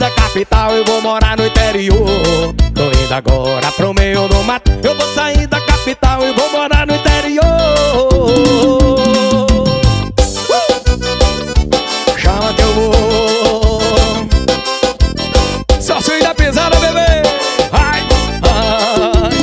da capital, eu vou morar no interior. Tô indo agora pro meio do mato. Eu vou sair da capital e vou morar no interior. Chama que eu vou. Só se da pisada, bebê. Ai, ai.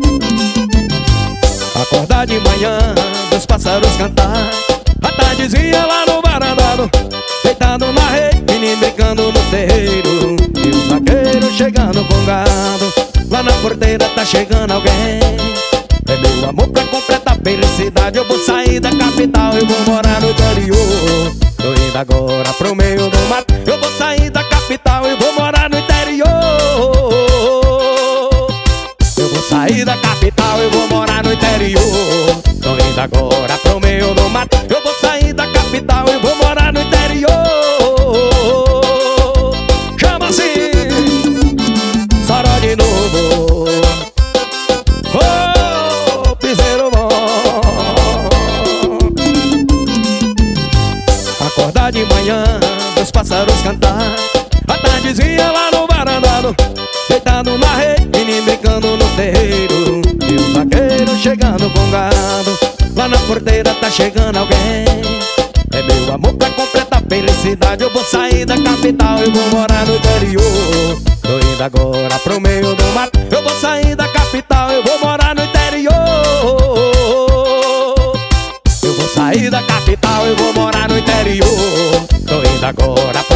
Acordar de manhã, os pássaros cantar. A tardezinha lá no varandado, deitado na rede, menino brincando no terreiro. E os vaqueiros chegando com gado. Lá na porteira tá chegando alguém. É meu amor pra completar a felicidade. Eu vou sair da capital e vou morar no interior. Tô indo agora pro meio do mato. Eu vou sair da capital e vou morar no interior. Eu vou sair da capital e vou morar no interior. Tô indo agora pro meio do mato. Eu vou sair da capital e vou morar no interior. Chama assim, Saró de novo. Oh, piseiro bom. Acordar de manhã, os pássaros cantar. A tardezinha lá no varandado, deitado na rede, menino brincando no terreiro. E os vaqueiros chegando com gado. Lá na porteira tá chegando alguém. É meu amor pra completar a felicidade. Eu vou sair da capital e vou morar no interior. Tô indo agora pro meio do mato. Eu vou sair da capital e vou morar no interior. Eu vou sair da capital e vou morar no interior. Tô indo agora pro